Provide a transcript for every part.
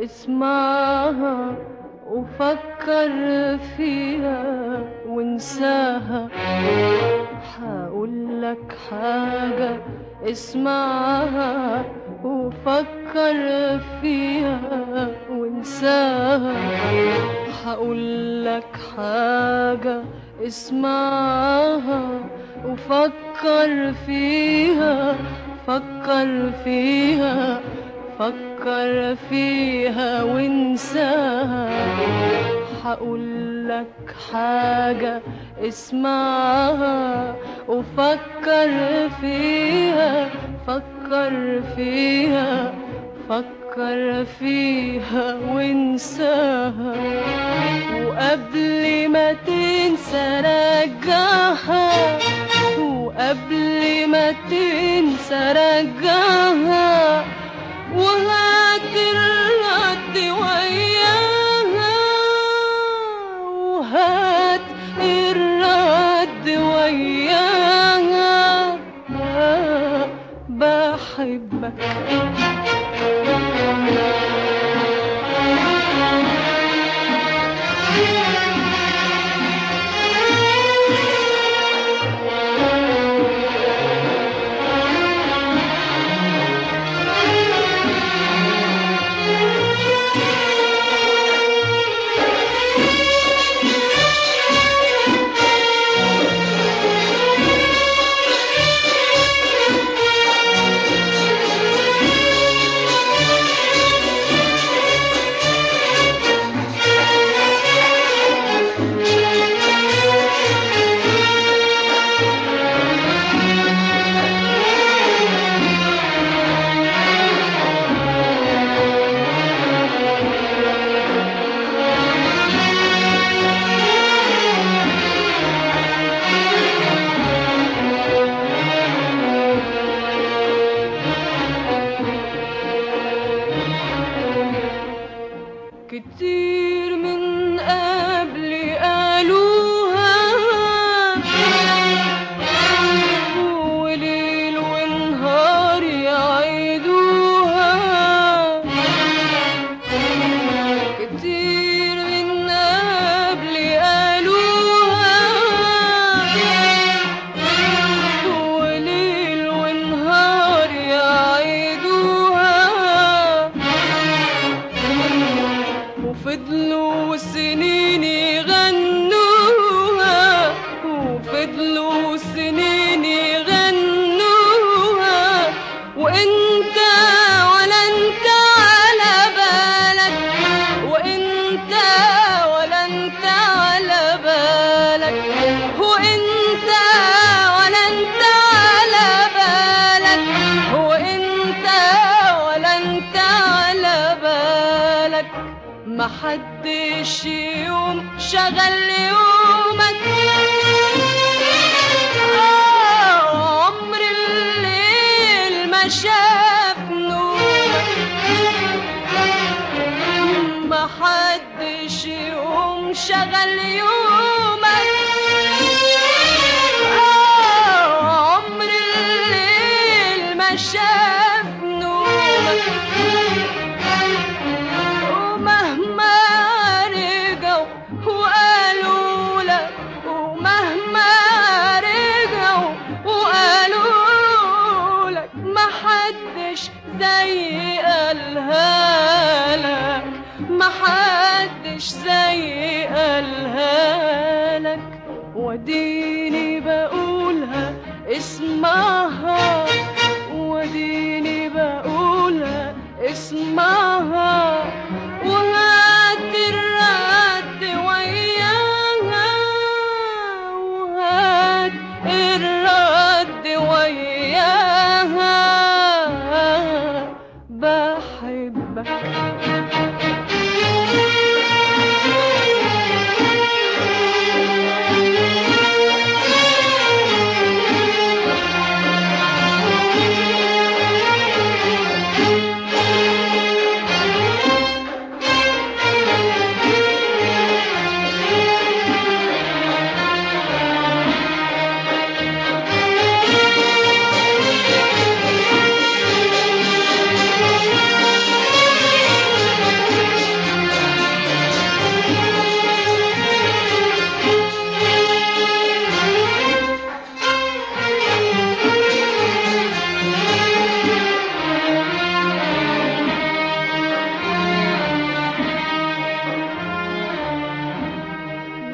اسمعها وفكر فيها وانساها. هقولك حاجة اسمعها وفكر فيها وانساها. هقولك حاجة اسمعها وفكر فيها، فكر فيها، فكر فيها وانساها. هقولك حاجة اسمعها وفكر فيها، فكر فيها، فكر فيها وانساها. وقبل ما تنسى رجعها، وقبل ما تنسى رجعها، وهات الرد وياها، وهات الرد وياها. بحبك كتير من قبل قالوها، وليل ونهار يعيدوها. كتير من قبل قالوها، وليل ونهار يعيدوها. وفضلوا سنين يغنوها، وفضلوا سنين يغنوها. وانت ولا انت على بالك، وانت ولا انت على بالك، وانت ولا انت على بالك، وانت ولا انت على بالك. محدش يوم شغل يومك، عمر الليل ما شاف نورك. محدش يوم شغل يومك، عمر الليل ما شاف نورك. ومهما رجعوا وقالوا لك، ومهما رجعوا وقالوا لك، محدش زي قالها لك، محدش زي قالها لك. وديني بقولها اسمعها، وديني بقولها اسمعها. وهات الرد وياها، وهات الرد وياها. بحبك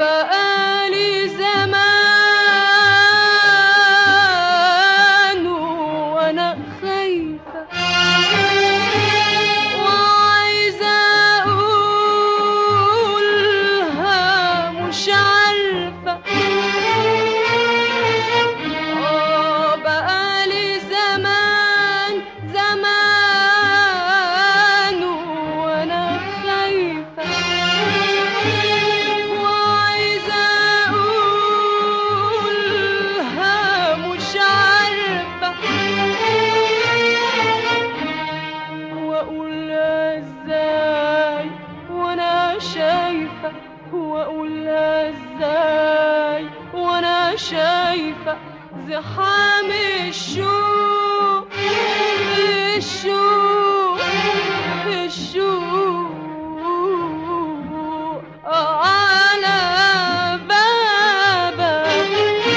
بقالي زمان وانا خايفة وعايزة اقولها مش عارفة. بقالي زمان زمان وانا خايفة وعايزة اقولها مش عارفة. واقولها ازاي وانا شايفة، واقولها ازاي وانا شايفة زحام الشوق الشوق الشوق على بابك.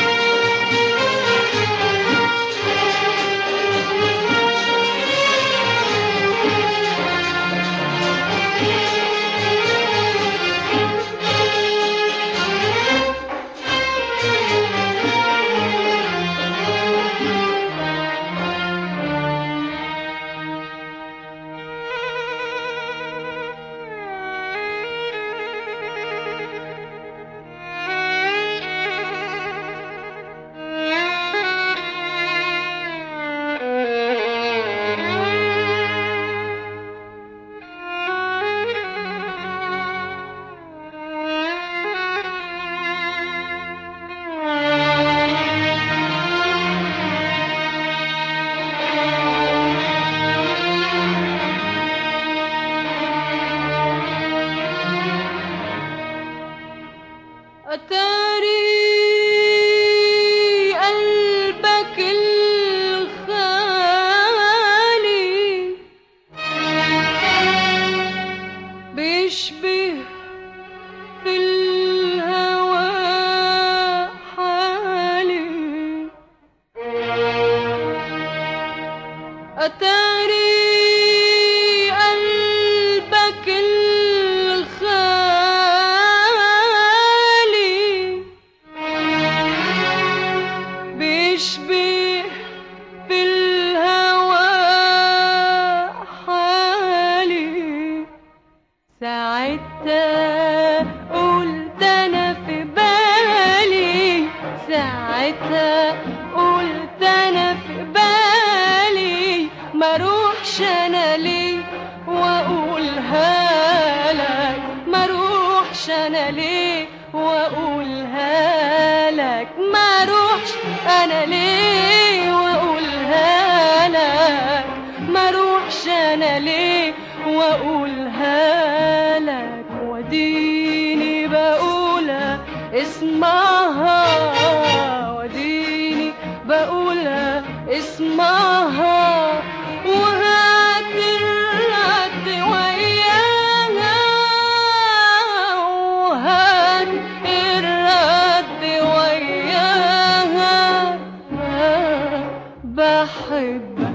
أتاري قلبك الخالي بيشبه في الهوى حالي. أتاري قلبك الخالي بيشبه في الهوى حالي. ساعتها قلت انا في بالي، ساعتها قلت انا في بالي ما اروحش انا ليه واقولها لك، ما اروحش انا ليه واقولها لك، ما اروحش انا ليه واقولها لك، ما اروحش انا ليه واقولها لك. وديني بقولها اسمعها، وديني بقولها اسمعها وهات الرد وياها، وهات الرد وياها. بحبك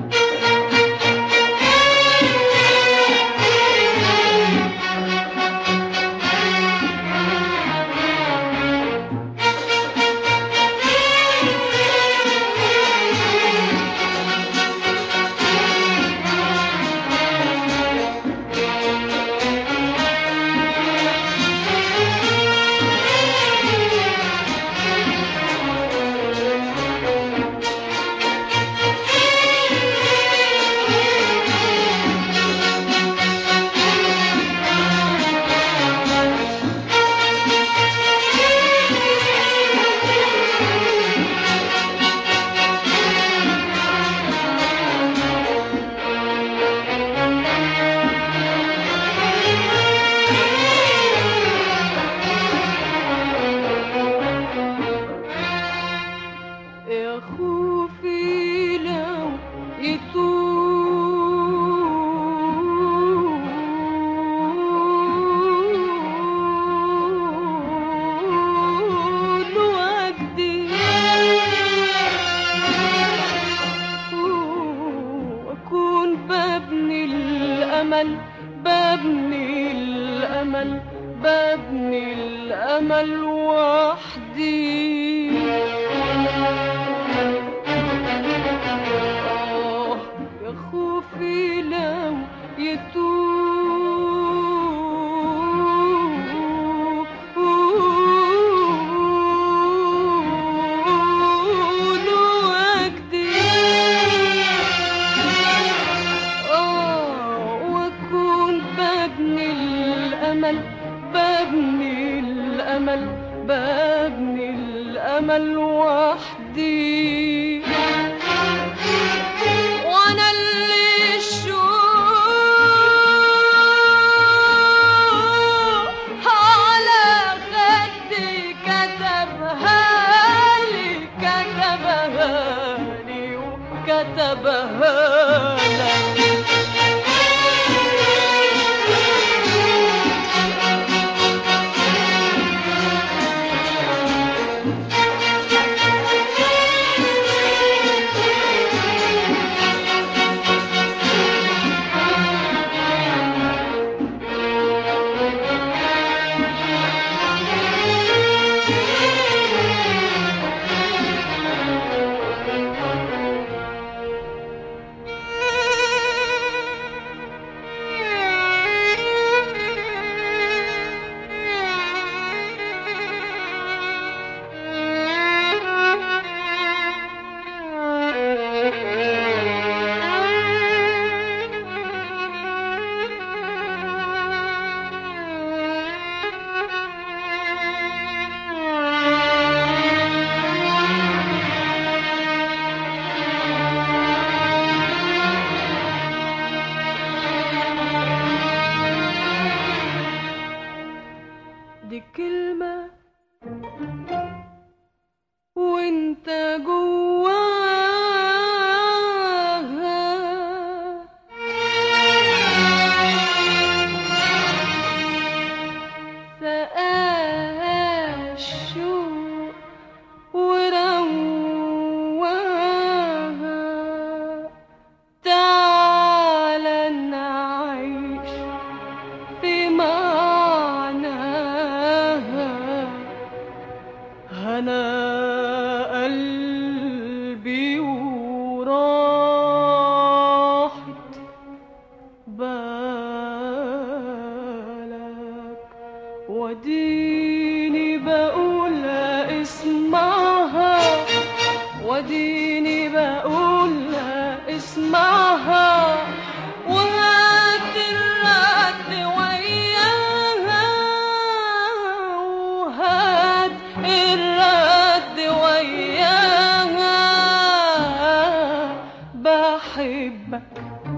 وحدي. يا خوفي لو ببني الأمل وحدي. وأنا اللي الشوق على خدي كتبها لي وكتبها لك. دي كلمة وانت جواها سقاها الشوق ورواها. تعالى نعيش في أنا قلبي وراحت بالك. وديني بقول اسمعها، وديني بقول اسمعها. وهات الرد وياها، وهات الرد وياها. بحبك